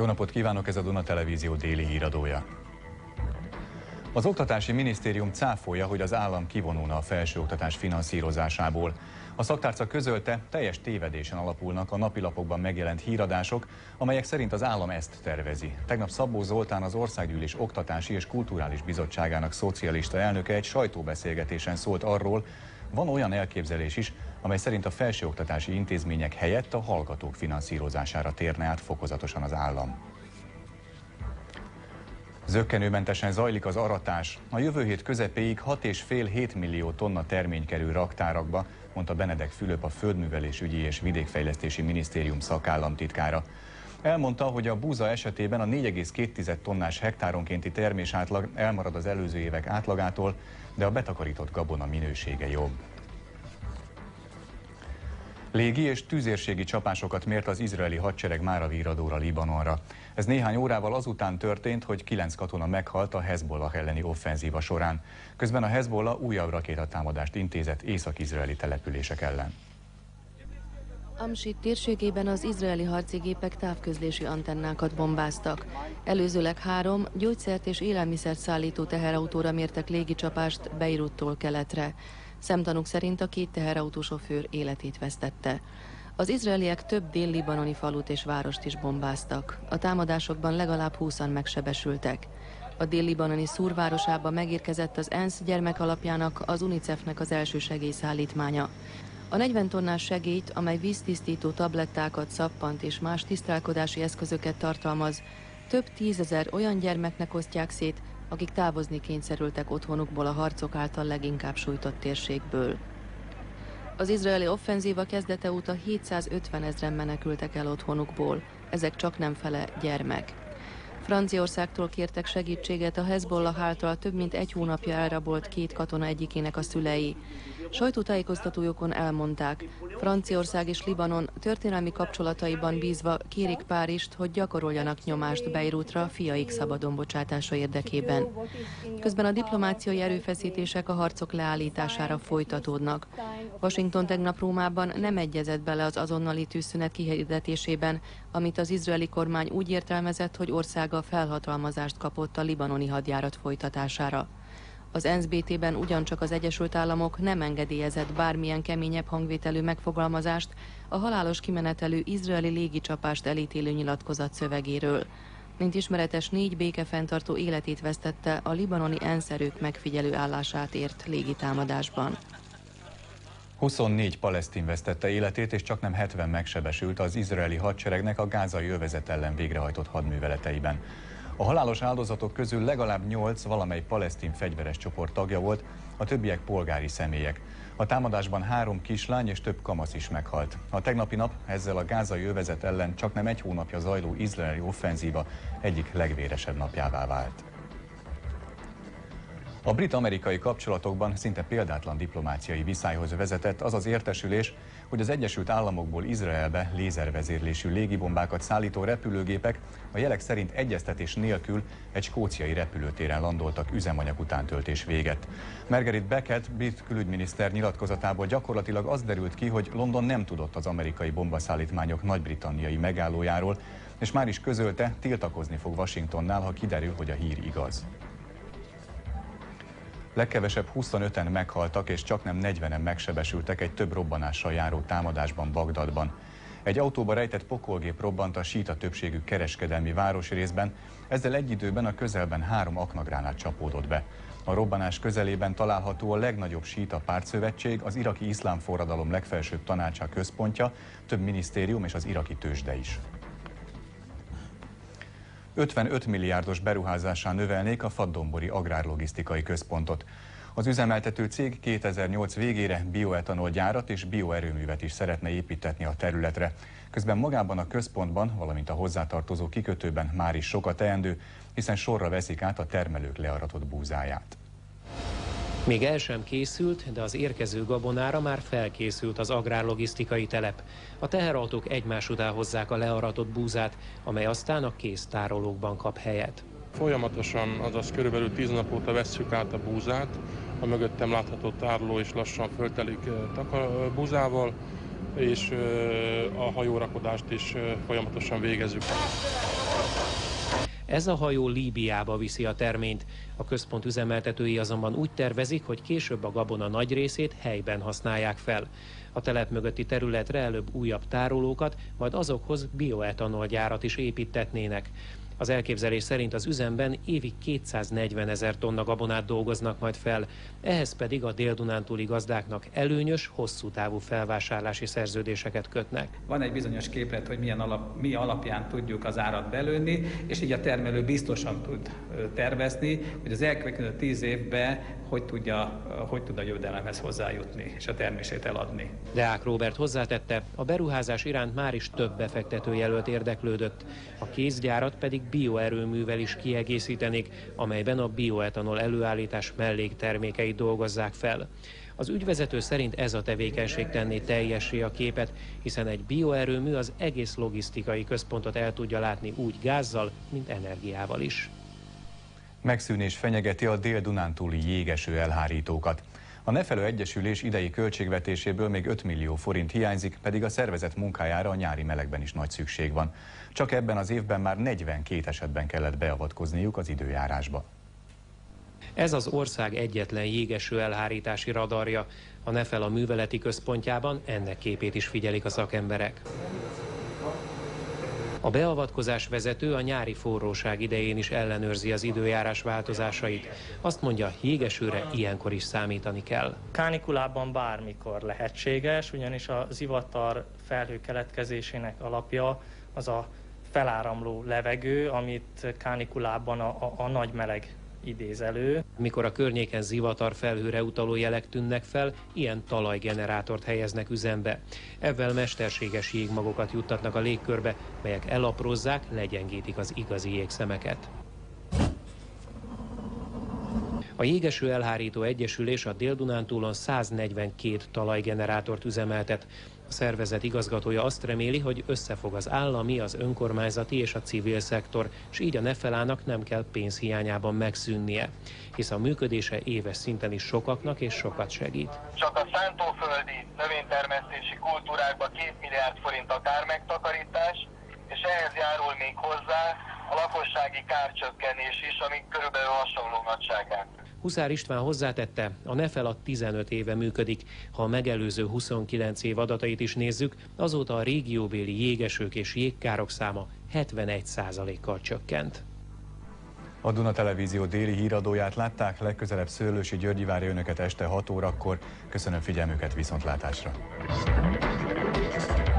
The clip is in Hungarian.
Jó napot kívánok, ez a Duna Televízió déli híradója. Az Oktatási Minisztérium cáfolja, hogy az állam kivonulna a felsőoktatás finanszírozásából. A szaktárca közölte, teljes tévedésen alapulnak a napilapokban megjelent híradások, amelyek szerint az állam ezt tervezi. Tegnap Szabó Zoltán, az Országgyűlés Oktatási és Kulturális Bizottságának szocialista elnöke egy sajtóbeszélgetésen szólt arról, van olyan elképzelés is, amely szerint a felsőoktatási intézmények helyett a hallgatók finanszírozására térne át fokozatosan az állam. Zökkenőmentesen zajlik az aratás. A jövő hét közepéig 6,5-7 millió tonna termény kerül raktárakba, mondta Benedek Fülöp, a Földművelésügyi és Vidékfejlesztési Minisztérium szakállamtitkára. Elmondta, hogy a búza esetében a 4,2 tonnás hektáronkénti termésátlag elmarad az előző évek átlagától, de a betakarított gabona minősége jobb. Légi és tüzérségi csapásokat mért az izraeli hadsereg mára Víradóra, Libanonra. Ez néhány órával azután történt, hogy 9 katona meghalt a Hezbollah elleni offenzíva során. Közben a Hezbollah újabb rakétatámadást intézett észak-izraeli települések ellen. Amsit térségében az izraeli harci gépek távközlési antennákat bombáztak. Előzőleg 3 gyógyszert és élelmiszert szállító teherautóra mértek légicsapást Beiruttól keletre. Szemtanúk szerint a 2 teherautósofőr életét vesztette. Az izraeliek több dél-libanoni falut és várost is bombáztak. A támadásokban legalább 20-an megsebesültek. A dél-libanoni Szúr városába megérkezett az ENSZ gyermekalapjának, az UNICEF-nek az első segélyszállítmánya. A 40 tonnás segélyt, amely víztisztító tablettákat, szappant és más tisztálkodási eszközöket tartalmaz, több 10 000 olyan gyermeknek osztják szét, akik távozni kényszerültek otthonukból a harcok által leginkább sújtott térségből. Az izraeli offenzíva kezdete óta 750 000 menekültek el otthonukból, ezek csaknem fele gyermek. Franciaországtól kértek segítséget a Hezbollah által több mint 1 hónapja elrabolt 2 katona egyikének a szülei. Sajtótájékoztatójukon elmondták, Franciaország és Libanon történelmi kapcsolataiban bízva kérik Párizst, hogy gyakoroljanak nyomást Beirutra fiaik szabadon bocsátása érdekében. Közben a diplomáciai erőfeszítések a harcok leállítására folytatódnak. Washington tegnap Rómában nem egyezett bele az azonnali tűzszünet kihirdetésében, amit az izraeli kormány úgy értelmezett, hogy országa felhatalmazást kapott a libanoni hadjárat folytatására. Az ENSZ-BT-ben ugyancsak az Egyesült Államok nem engedélyezett bármilyen keményebb hangvételű megfogalmazást a halálos kimenetelű izraeli légicsapást elítélő nyilatkozat szövegéről. Mint ismeretes, 4 békefenntartó életét vesztette a libanoni ENSZ erők megfigyelő állását ért légitámadásban. 24 palesztin vesztette életét, és csaknem 70 megsebesült az izraeli hadseregnek a gázai övezet ellen végrehajtott hadműveleteiben. A halálos áldozatok közül legalább 8 valamely palesztin fegyveres csoport tagja volt, a többiek polgári személyek. A támadásban 3 kislány és több kamasz is meghalt. A tegnapi nap ezzel a gázai övezet ellen csaknem 1 hónapja zajló izraeli offenzíva egyik legvéresebb napjává vált. A brit-amerikai kapcsolatokban szinte példátlan diplomáciai viszályhoz vezetett az az értesülés, hogy az Egyesült Államokból Izraelbe lézervezérlésű légibombákat szállító repülőgépek a jelek szerint egyeztetés nélkül egy skóciai repülőtéren landoltak üzemanyag utántöltés véget. Margaret Beckett, brit külügyminiszter nyilatkozatából gyakorlatilag az derült ki, hogy London nem tudott az amerikai bombaszállítmányok nagy-britanniai megállójáról, és már is közölte, tiltakozni fog Washingtonnál, ha kiderül, hogy a hír igaz. Legkevesebb 25-en meghaltak, és csaknem 40-en megsebesültek egy több robbanással járó támadásban Bagdadban. Egy autóba rejtett pokolgép robbant a síita többségű kereskedelmi városrészben, ezzel egy időben a közelben 3 aknagránát csapódott be. A robbanás közelében található a legnagyobb síita pártszövetség, az iraki iszlám forradalom legfelsőbb tanácsa központja, több minisztérium és az iraki tőzsde is. 55 milliárdos beruházásán növelnék a Faddonbori agrárlogisztikai központot. Az üzemeltető cég 2008 végére bioetanol gyárat és bioerőművet is szeretne építetni a területre. Közben magában a központban, valamint a hozzátartozó kikötőben már is sokat teendő, hiszen sorra veszik át a termelők learatott búzáját. Még el sem készült, de az érkező gabonára már felkészült az agrárlogisztikai telep. A teherautók egymás után hozzák a learatott búzát, amely aztán a kéztárolókban kap helyet. Folyamatosan, azaz körülbelül 10 nap óta vesszük át a búzát. A mögöttem látható tároló is lassan föltelik búzával, és a hajórakodást is folyamatosan végezzük. Ez a hajó Líbiába viszi a terményt. A központ üzemeltetői azonban úgy tervezik, hogy később a gabona nagy részét helyben használják fel. A telep mögötti területre előbb újabb tárolókat, majd azokhoz bioetanol gyárat is építetnének. Az elképzelés szerint az üzemben évi 240 000 tonna gabonát dolgoznak majd fel, ehhez pedig a dél-dunántúli gazdáknak előnyös, hosszú távú felvásárlási szerződéseket kötnek. Van egy bizonyos képlet, hogy mi alapján tudjuk az árat belőni, és így a termelő biztosan tud tervezni, hogy az elkövetkező 10 évben hogy tud a jövedelemhez hozzájutni, és a termését eladni. Deák Róbert hozzátette, a beruházás iránt már is több befektetőjelölt érdeklődött. A kézgyárat pedig bioerőművel is kiegészítenék, amelyben a bioetanol előállítás melléktermékeit dolgozzák fel. Az ügyvezető szerint ez a tevékenység tenné teljessé a képet, hiszen egy bioerőmű az egész logisztikai központot el tudja látni úgy gázzal, mint energiával is. Megszűnés fenyegeti a dél-dunántúli jégeső elhárítókat. A Nefelő Egyesülés idei költségvetéséből még 5 millió forint hiányzik, pedig a szervezet munkájára a nyári melegben is nagy szükség van. Csak ebben az évben már 42 esetben kellett beavatkozniuk az időjárásba. Ez az ország egyetlen jégeső elhárítási radarja. A Nefel a műveleti központjában ennek képét is figyelik a szakemberek. A beavatkozás vezető a nyári forróság idején is ellenőrzi az időjárás változásait. Azt mondja, jégesőre ilyenkor is számítani kell. Kánikulában bármikor lehetséges, ugyanis a zivatar felhő keletkezésének alapja az a feláramló levegő, amit kánikulában a nagy meleg idéz elő. Mikor a környéken zivatar felhőre utaló jelek tűnnek fel, ilyen talajgenerátort helyeznek üzembe. Ezzel mesterséges jégmagokat juttatnak a légkörbe, melyek elaprózzák, legyengítik az igazi jégszemeket. A Jégeső Elhárító Egyesülés a Dél-Dunántúlon 142 talajgenerátort üzemeltet. A szervezet igazgatója azt reméli, hogy összefog az állami, az önkormányzati és a civil szektor, és így a Nefelának nem kell pénzhiányában megszűnnie, hisz a működése éves szinten is sokaknak és sokat segít. Csak a szántóföldi növénytermesztési kultúrákba 2 milliárd forint a kármegtakarítás, és ehhez járul még hozzá a lakossági kárcsökkenés is, ami körülbelül hasonló nagyságát. Huszár István hozzátette, a Nefela 15 éve működik. Ha a megelőző 29 év adatait is nézzük, azóta a régióbéli jégesők és jégkárok száma 71%-kal csökkent. A Duna Televízió déli híradóját látták, legközelebb Szőlősi Györgyi várja önöket este 6 órakor. Köszönöm figyelmüket, viszontlátásra!